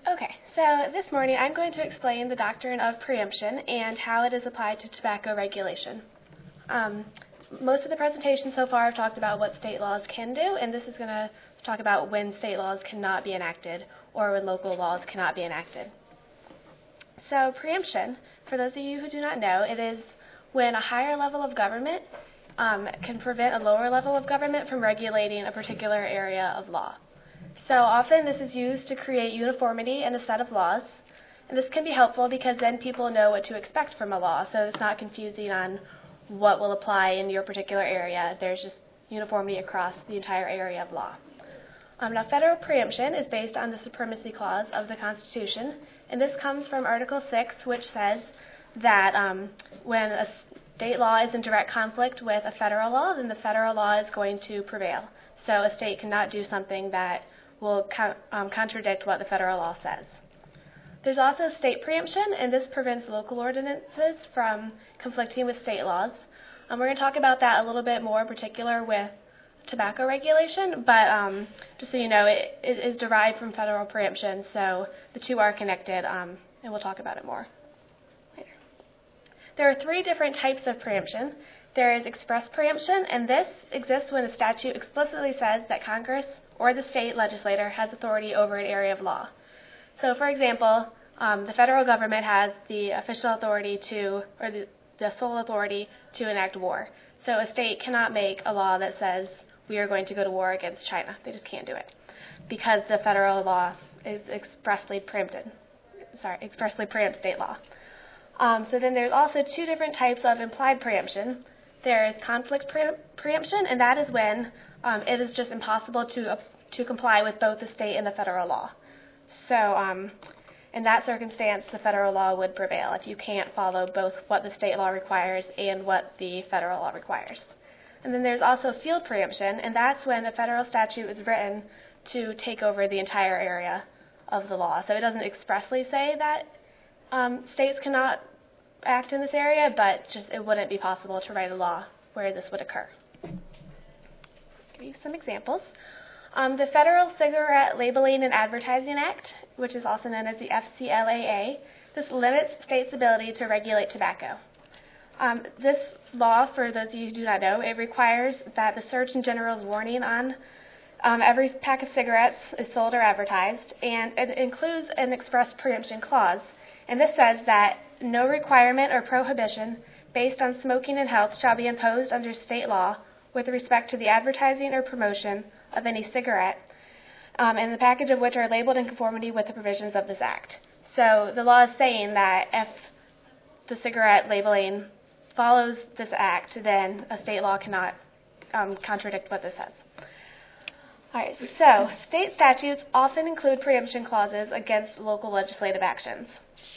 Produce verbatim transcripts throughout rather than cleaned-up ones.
Okay, so this morning I'm going to explain the doctrine of preemption and how it is applied to tobacco regulation. Um, most of the presentation so far have talked about what state laws can do, and this is going to talk about when state laws cannot be enacted or when local laws cannot be enacted. So preemption, for those of you who do not know, it is when a higher level of government um, can prevent a lower level of government from regulating a particular area of law. So often this is used to create uniformity in a set of laws, and this can be helpful because then people know what to expect from a law, so it's not confusing on what will apply in your particular area. There's just uniformity across the entire area of law. Um, now, federal preemption is based on the Supremacy Clause of the Constitution, and this comes from Article six, which says that um, when a state law is in direct conflict with a federal law, then the federal law is going to prevail. So a state cannot do something that will co- um, contradict what the federal law says. There's also state preemption, and this prevents local ordinances from conflicting with state laws. Um, we're going to talk about that a little bit more in particular with tobacco regulation, but um, just so you know, it, it is derived from federal preemption, so the two are connected, um, and we'll talk about it more later. There are three different types of preemption. There is express preemption, and this exists when a statute explicitly says that Congress or the state legislator has authority over an area of law. So, for example, um, the federal government has the official authority to, or the, the sole authority to enact war. So a state cannot make a law that says we are going to go to war against China. They just can't do it because the federal law is expressly preempted. Sorry, expressly preempts state law. Um, so then there's also two different types of implied preemption. There is conflict pre- preemption, and that is when um, it is just impossible to uh, to comply with both the state and the federal law. So um, in that circumstance, the federal law would prevail if you can't follow both what the state law requires and what the federal law requires. And then there's also field preemption, and that's when a federal statute is written to take over the entire area of the law. So it doesn't expressly say that um, states cannot act in this area, but just it wouldn't be possible to write a law where this would occur. I'll give you some examples. Um, the Federal Cigarette Labeling and Advertising Act, which is also known as the F C L A A, this limits states' ability to regulate tobacco. Um, this law, for those of you who do not know, it requires that the Surgeon General's warning on um, every pack of cigarettes is sold or advertised, and it includes an express preemption clause. And this says that no requirement or prohibition based on smoking and health shall be imposed under state law with respect to the advertising or promotion of any cigarette, um, and the package of which are labeled in conformity with the provisions of this act. So the law is saying that if the cigarette labeling follows this act, then a state law cannot um, contradict what this says. All right, so state statutes often include preemption clauses against local legislative actions.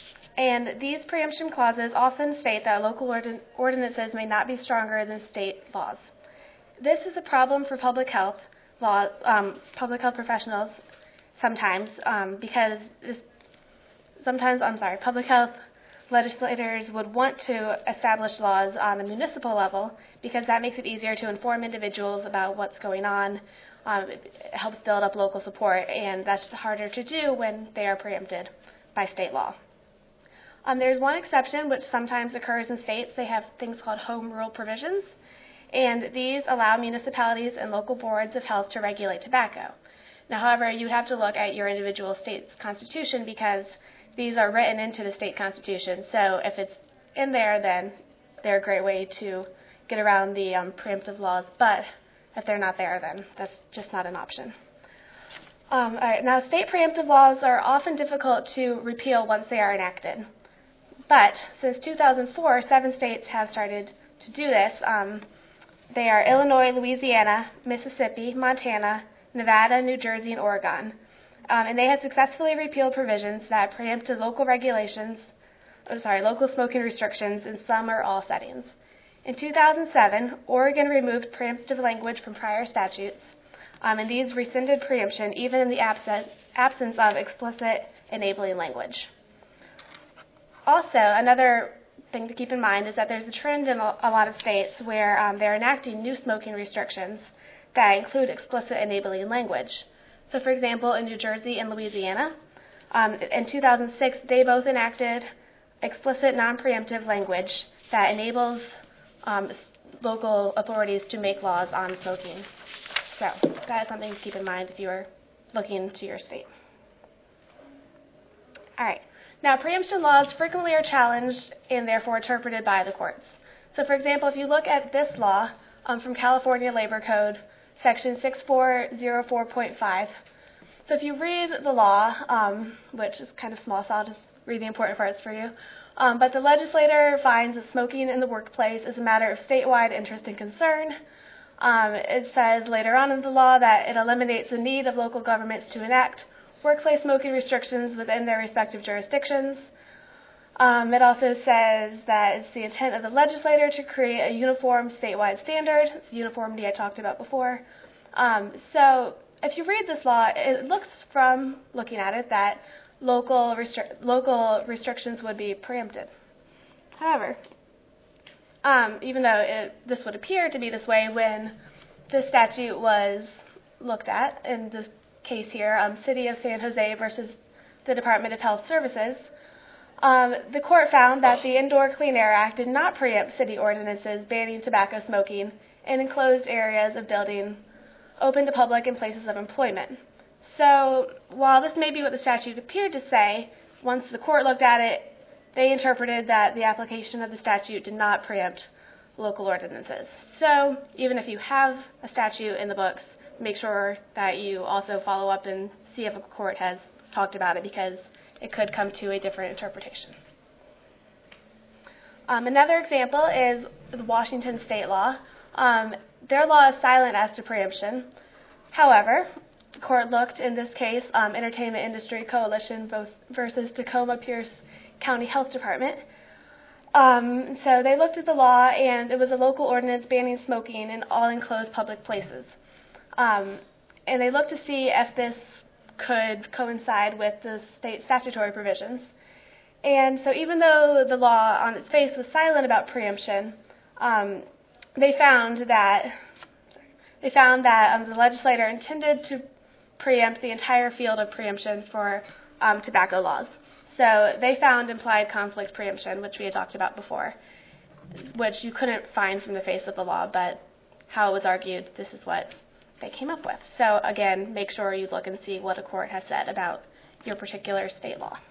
And these preemption clauses often state that local ordin- ordinances may not be stronger than state laws. This is a problem for public health law, um, public health professionals sometimes, um, because this, sometimes, I'm sorry, public health legislators would want to establish laws on a municipal level because that makes it easier to inform individuals about what's going on. Um, it helps build up local support, and that's harder to do when they are preempted by state law. Um, there's one exception which sometimes occurs in states. They have things called home rule provisions, and these allow municipalities and local boards of health to regulate tobacco. Now, however, you would have to look at your individual state's constitution because these are written into the state constitution. So if it's in there, then they're a great way to get around the um, preemptive laws. But if they're not there, then that's just not an option. Um, all right, now, state preemptive laws are often difficult to repeal once they are enacted. But since two thousand four, seven states have started to do this. Um, they are Illinois, Louisiana, Mississippi, Montana, Nevada, New Jersey, and Oregon. Um, and they have successfully repealed provisions that preempted local regulations, oh, sorry, local smoking restrictions in some or all settings. In two thousand seven, Oregon removed preemptive language from prior statutes, um, and these rescinded preemption even in the absence, absence of explicit enabling language. Also, another thing to keep in mind is that there's a trend in a, a lot of states where um, they're enacting new smoking restrictions that include explicit enabling language. So, for example, in New Jersey and Louisiana, Um, in two thousand six, they both enacted explicit non-preemptive language that enables um, local authorities to make laws on smoking. So that is something to keep in mind if you are looking into your state. All right. Now, preemption laws frequently are challenged and therefore interpreted by the courts. So, for example, if you look at this law um, from California Labor Code, Section six four zero four point five. So if you read the law, um, which is kind of small, so I'll just read the important parts for you. Um, but the legislator finds that smoking in the workplace is a matter of statewide interest and concern. Um, it says later on in the law that it eliminates the need of local governments to enact workplace smoking restrictions within their respective jurisdictions. Um, it also says that it's the intent of the legislator to create a uniform statewide standard. It's the uniformity I talked about before. Um, so if you read this law, it looks from looking at it that local, restri- local restrictions would be preempted. However, um, even though it, this would appear to be this way when the statute was looked at, in this case here, um, City of San Jose versus the Department of Health Services, um, the court found that the Indoor Clean Air Act did not preempt city ordinances banning tobacco smoking in enclosed areas of building open to public and places of employment. So while this may be what the statute appeared to say, once the court looked at it, they interpreted that the application of the statute did not preempt local ordinances. So even if you have a statute in the books, make sure that you also follow up and see if a court has talked about it, because it could come to a different interpretation. Um, another example is the Washington state law. Um, their law is silent as to preemption. However, the court looked in this case, um, Entertainment Industry Coalition versus Tacoma Pierce County Health Department. Um, so they looked at the law, and it was a local ordinance banning smoking in all enclosed public places. Um, and they looked to see if this could coincide with the state statutory provisions. And so even though the law on its face was silent about preemption, um, they found that sorry, they found that um, the legislator intended to preempt the entire field of preemption for um, tobacco laws. So they found implied conflict preemption, which we had talked about before, which you couldn't find from the face of the law, but how it was argued, this is what they came up with. So again, make sure you look and see what a court has said about your particular state law.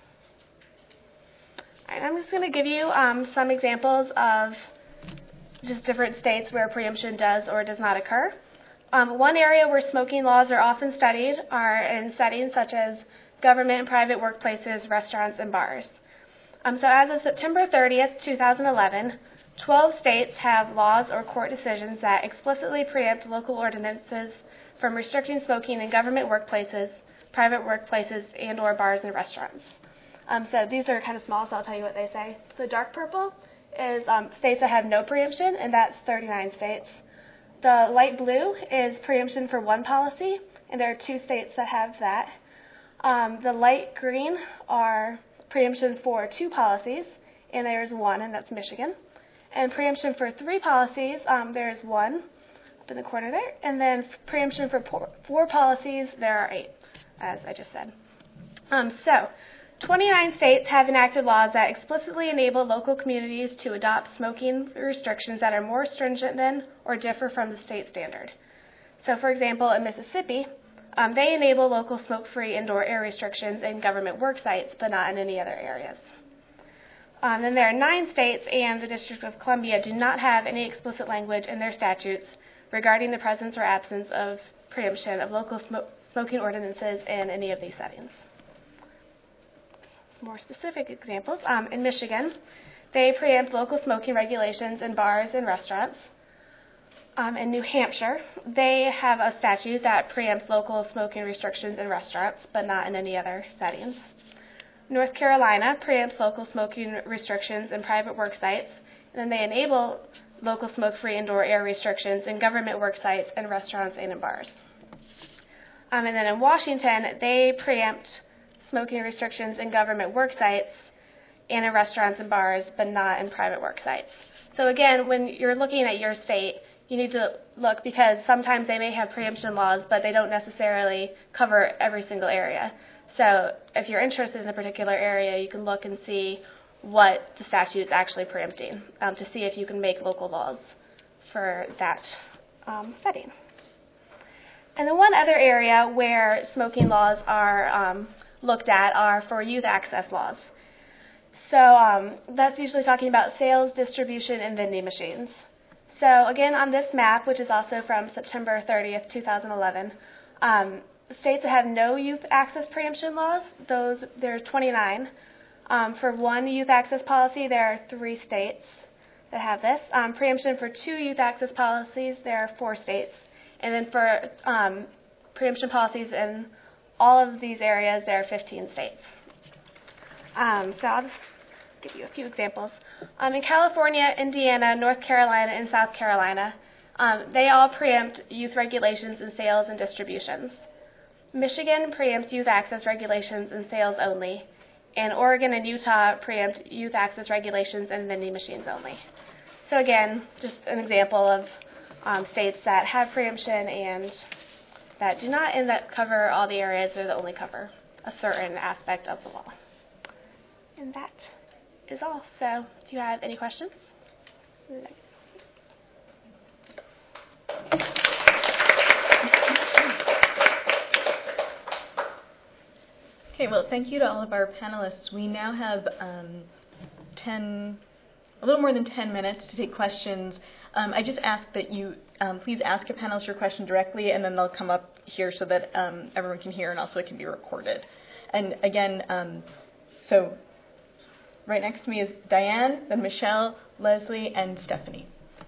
All right, I'm just going to give you um, some examples of just different states where preemption does or does not occur. Um, one area where smoking laws are often studied are in settings such as government and private workplaces, restaurants, and bars. Um, so as of September thirtieth, two thousand eleven, twelve states have laws or court decisions that explicitly preempt local ordinances from restricting smoking in government workplaces, private workplaces, and or bars and restaurants. Um, so these are kind of small, so I'll tell you what they say. The dark purple is um, states that have no preemption, and that's thirty-nine states. The light blue is preemption for one policy, and there are two states that have that. Um, the light green are preemption for two policies, and there's one, and that's Michigan. And preemption for three policies, um, there's one up in the corner there. And then preemption for por- four policies, there are eight, as I just said. Um, so, twenty-nine states have enacted laws that explicitly enable local communities to adopt smoking restrictions that are more stringent than or differ from the state standard. So, for example, in Mississippi, um, they enable local smoke-free indoor air restrictions in government work sites, but not in any other areas. Um, then there are nine states, and the District of Columbia do not have any explicit language in their statutes regarding the presence or absence of preemption of local sm- smoking ordinances in any of these settings. Some more specific examples. Um, in Michigan, they preempt local smoking regulations in bars and restaurants. Um, in New Hampshire, they have a statute that preempts local smoking restrictions in restaurants, but not in any other settings. North Carolina preempts local smoking restrictions in private work sites, and then they enable local smoke-free indoor air restrictions in government work sites and restaurants and in bars. Um, and then in Washington, they preempt smoking restrictions in government work sites and in restaurants and bars, but not in private work sites. So again, when you're looking at your state, you need to look, because sometimes they may have preemption laws, but they don't necessarily cover every single area. So if you're interested in a particular area, you can look and see what the statute is actually preempting um, to see if you can make local laws for that um, setting. And then one other area where smoking laws are um, looked at are for youth access laws. So um, that's usually talking about sales, distribution, and vending machines. So again, on this map, which is also from September thirtieth, two thousand eleven, um, states that have no youth access preemption laws, those there are twenty-nine. Um, for one youth access policy, there are three states that have this. Um, preemption for two youth access policies, there are four states. And then for um, preemption policies in all of these areas, there are fifteen states. Um, so I'll just give you a few examples. Um, in California, Indiana, North Carolina, and South Carolina, um, they all preempt youth regulations in sales and distributions. Michigan preempts youth access regulations in sales only, and Oregon and Utah preempt youth access regulations in vending machines only. So again, just an example of um, states that have preemption and that do not, and that cover all the areas or that only cover a certain aspect of the law. And that is all. So if you have any questions, let me know. Okay, well, thank you to all of our panelists. We now have um, ten, a little more than ten minutes to take questions. Um, I just ask that you um, please ask your panelists your question directly, and then they'll come up here so that um, everyone can hear, and also it can be recorded. And again, um, so right next to me is Diane, then Michelle, Leslie, and Stephanie.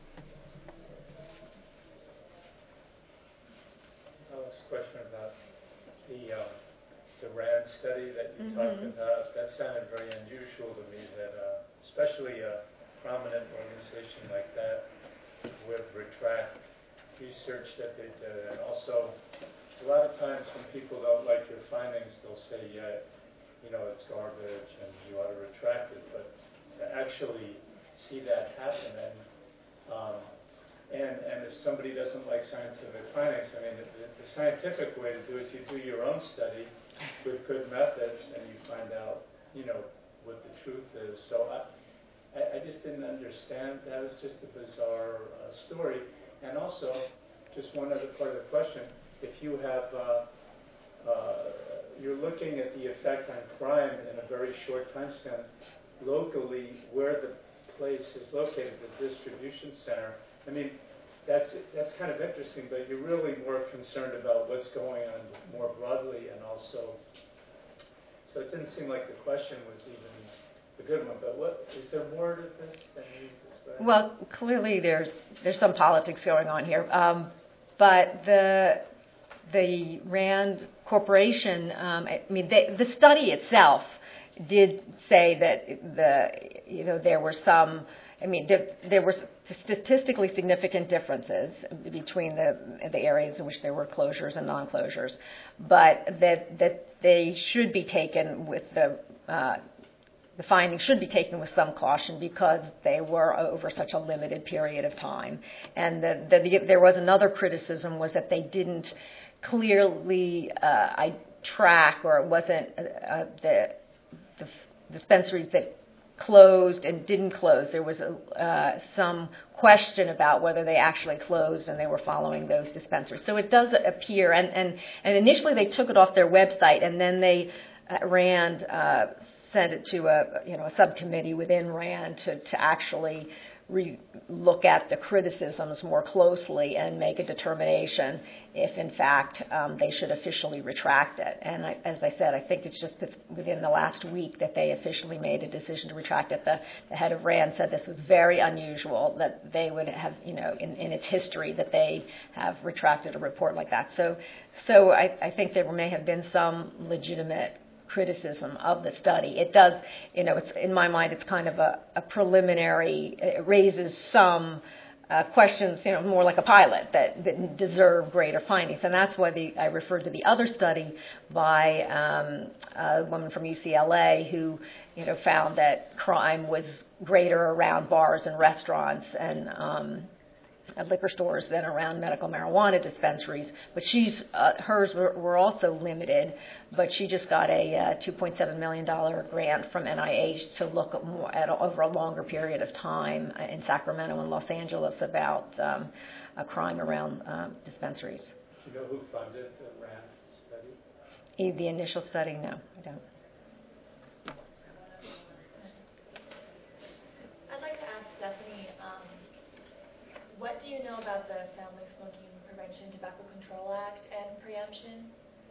I'll ask a question about the um, the RAND study that you Mm-hmm. talked about. That sounded very unusual to me, that uh, especially a prominent organization like that would retract research that they did. And also, a lot of times when people don't like your findings, they'll say, yeah, you know, it's garbage and you ought to retract it. But to actually see that happen, and um, and and if somebody doesn't like scientific findings, I mean, the, the scientific way to do it is you do your own study with good methods, and you find out, you know, what the truth is. So I, I, I just didn't understand. That was just a bizarre uh, story. And also, just one other part of the question: if you have, uh, uh, you're looking at the effect on crime in a very short time span, locally, where the place is located, the distribution center. I mean, that's that's kind of interesting, but you're really more concerned about what's going on more broadly, and also, so it didn't seem like the question was even a good one. But what is there more to this than you described? Well, clearly there's there's some politics going on here, um, but the the RAND Corporation, um, I mean, they, the study itself did say that the you know there were some. I mean, there, there were statistically significant differences between the the areas in which there were closures and non-closures, but that that they should be taken with the uh, the findings should be taken with some caution because they were over such a limited period of time. And the, the, the, there was another criticism was that they didn't clearly uh, I track, or it wasn't uh, the, the dispensaries that closed and didn't close. There was a, uh, some question about whether they actually closed and they were following those dispensaries. So it does appear, and, and, and initially they took it off their website, and then they uh, RAND uh, sent it to a you know a subcommittee within RAND to, to actually re- look at the criticisms more closely and make a determination if, in fact, um, they should officially retract it. And I, as I said, I think it's just within the last week that they officially made a decision to retract it. The, the head of RAND said this was very unusual, that they would have, you know, in, in its history, that they have retracted a report like that. So, so I, I think there may have been some legitimate criticism of the study. It does, you know, it's in my mind, it's kind of a, a preliminary. It raises some uh, questions, you know, more like a pilot that, that deserve greater findings, and that's why the I referred to the other study by um, a woman from U C L A who, you know, found that crime was greater around bars and restaurants, and um, at liquor stores than around medical marijuana dispensaries. But she's uh, hers were, were also limited, but she just got a uh, two point seven million dollars grant from N I H to look at more at a, over a longer period of time in Sacramento and Los Angeles about um, a crime around um, dispensaries. Do you know who funded the RAND study? E- The initial study, no, I don't. I'd like to ask Stephanie, um, what do you know about the Family Smoking Prevention Tobacco Control Act and preemption?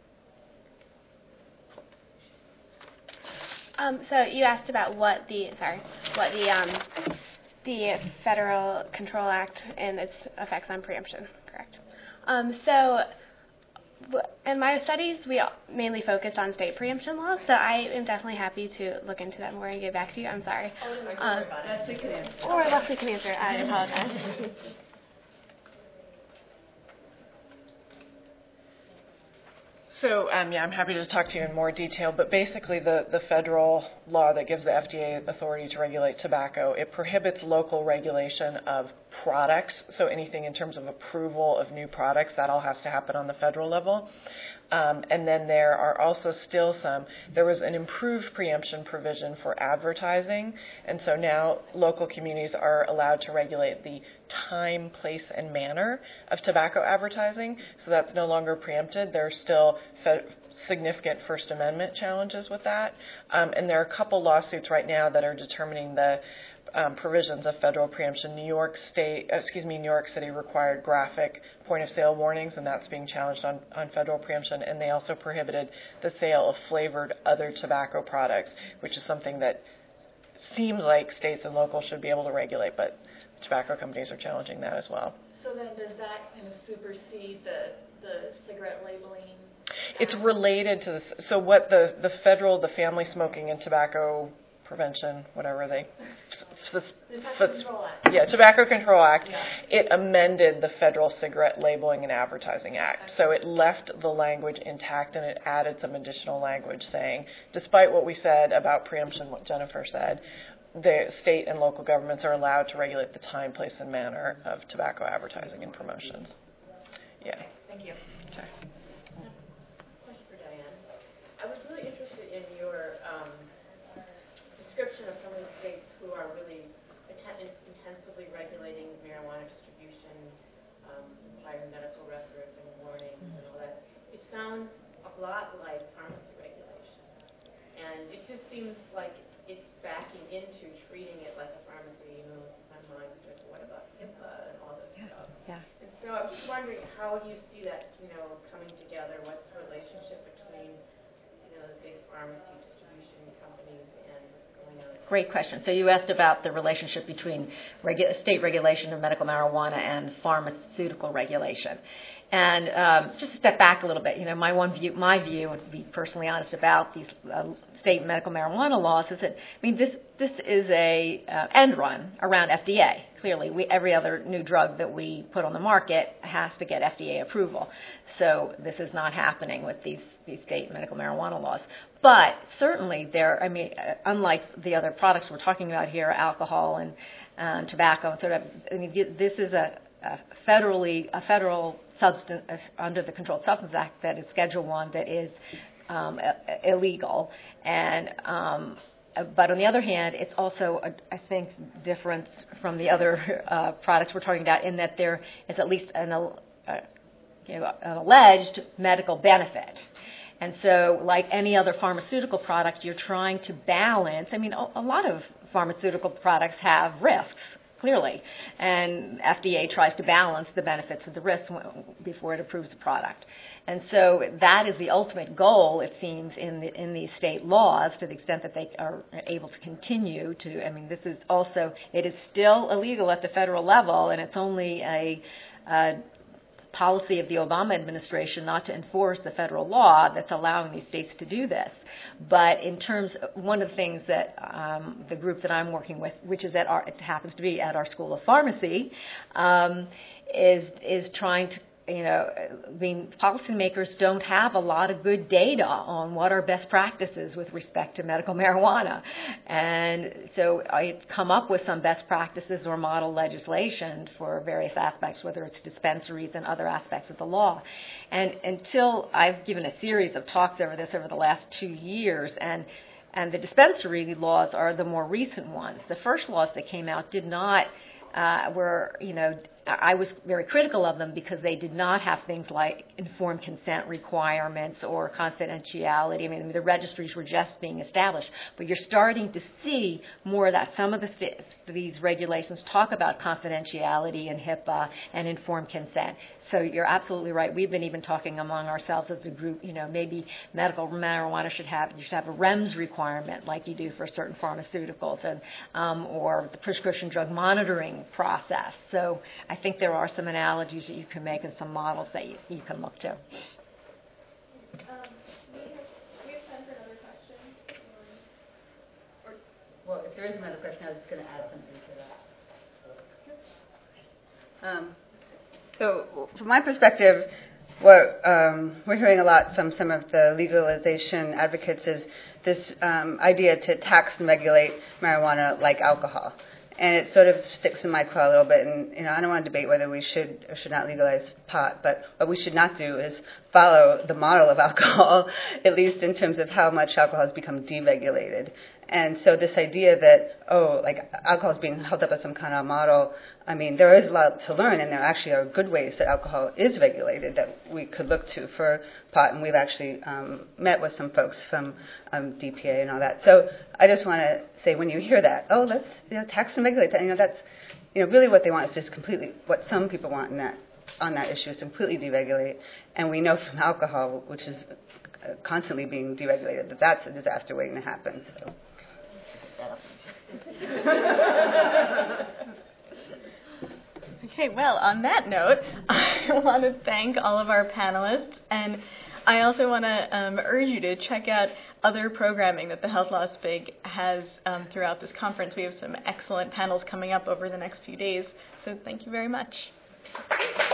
Um, so you asked about what the sorry, what the um, the Federal Control Act and its effects on preemption, correct? Um, so w- in my studies, we mainly focused on state preemption laws. So I am definitely happy to look into that more and get back to you. I'm sorry. Oh, no, don't Um, worry about it. Leslie can answer. Or Leslie can answer. I apologize. So, um, yeah, I'm happy to talk to you in more detail, but basically the, the federal law that gives the F D A authority to regulate tobacco, it prohibits local regulation of products, so anything in terms of approval of new products, that all has to happen on the federal level. Um, and then there are also still some, there was an improved preemption provision for advertising, and so now local communities are allowed to regulate the time, place, and manner of tobacco advertising, so that's no longer preempted. There are still fe- significant First Amendment challenges with that, um, and there are a couple lawsuits right now that are determining the Um, provisions of federal preemption. New York State, excuse me, New York City required graphic point-of-sale warnings, and that's being challenged on, on federal preemption. And they also prohibited the sale of flavored other tobacco products, which is something that seems like states and locals should be able to regulate, but tobacco companies are challenging that as well. So then does that kind of supersede the, the cigarette labeling? It's related to this. So what the, the federal, the Family Smoking and Tobacco Prevention, whatever they, f- Tobacco f- Control Act. yeah, Tobacco Control Act, Yeah. it amended the Federal Cigarette Labeling and Advertising Act. Okay. So it left the language intact and it added some additional language saying, despite what we said about preemption, what Jennifer said, the state and local governments are allowed to regulate the time, place, and manner of tobacco advertising and promotions. Yeah. Thank you. Okay. Question for Diane. I was really interested in your um, description of some of the states who are really atten- intensively regulating marijuana distribution, um, requiring medical records and warnings and all that. It sounds a lot like pharmacy regulation. And it just seems like it's backing into treating it like a pharmacy. You know, my mind's like, what about HIPAA and all this Yeah. stuff? Yeah. And so I'm just wondering how you see that, you know, coming together. What's the relationship between, you know, the big pharmacy distribution companies and what's going on? Great question. So you asked about the relationship between regu- state regulation of medical marijuana and pharmaceutical regulation. And um, just to step back a little bit, you know, my one view, my view, and to be personally honest about these uh, state medical marijuana laws, is that I mean this this is a uh, end run around F D A. Clearly, we, every other new drug that we put on the market has to get F D A approval. So this is not happening with these these state medical marijuana laws. But certainly, there. I mean, uh, unlike the other products we're talking about here, alcohol and um, tobacco and sort of. I mean, this is a, a federally a federal substance uh, under the Controlled Substances Act that is Schedule One that is um, uh, illegal, and um, but on the other hand, it's also a, I think different from the other uh, products we're talking about in that there is at least an, uh, you know, an alleged medical benefit. And so, like any other pharmaceutical product, you're trying to balance. I mean, a, a lot of pharmaceutical products have risks. Clearly, and F D A tries to balance the benefits of the risks before it approves the product. And so that is the ultimate goal, it seems, in the, in these state laws, to the extent that they are able to continue to. I mean, this is also, it is still illegal at the federal level, and it's only a, a policy of the Obama administration not to enforce the federal law that's allowing these states to do this. But in terms of one of the things that um, the group that I'm working with, which is at our, it happens to be at our School of Pharmacy, um, is is trying to you know, I mean, policymakers don't have a lot of good data on what are best practices with respect to medical marijuana. And so I come up with some best practices or model legislation for various aspects, whether it's dispensaries and other aspects of the law. And until I've given a series of talks over this over the last two years, and and the dispensary laws are the more recent ones. The first laws that came out did not, uh, were, you know, I was very critical of them because they did not have things like informed consent requirements or confidentiality. I mean, the registries were just being established. But you're starting to see more of that. Some of the st- these regulations talk about confidentiality and HIPAA and informed consent. So you're absolutely right. We've been even talking among ourselves as a group, you know, maybe medical marijuana should have, you should have a REMS requirement like you do for certain pharmaceuticals, and um, or the prescription drug monitoring process. So I think there are some analogies that you can make and some models that you, you can look to. Um, we have, we have time for another question. Or, or Well, if there is another question, I was just going to add something to that. Um, so, from my perspective, what um, we're hearing a lot from some of the legalization advocates is this um, idea to tax and regulate marijuana like alcohol. And it sort of sticks in my craw a little bit. And, you know, I don't want to debate whether we should or should not legalize pot, but what we should not do is follow the model of alcohol, at least in terms of how much alcohol has become deregulated. And so this idea that, oh, like alcohol is being held up as some kind of model, I mean, there is a lot to learn, and there actually are good ways that alcohol is regulated that we could look to for pot. And we've actually um, met with some folks from um, D P A and all that. So I just want to say, when you hear that, oh, let's, you know, tax and regulate that, you know, that's, you know, really what they want is just completely, what some people want in that, on that issue is completely deregulate. And we know from alcohol, which is constantly being deregulated, that that's a disaster waiting to happen. So. Okay, well, on that note, I want to thank all of our panelists, and I also want to um, urge you to check out other programming that the Health Law SPIG has um, throughout this conference. We have some excellent panels coming up over the next few days, so thank you very much.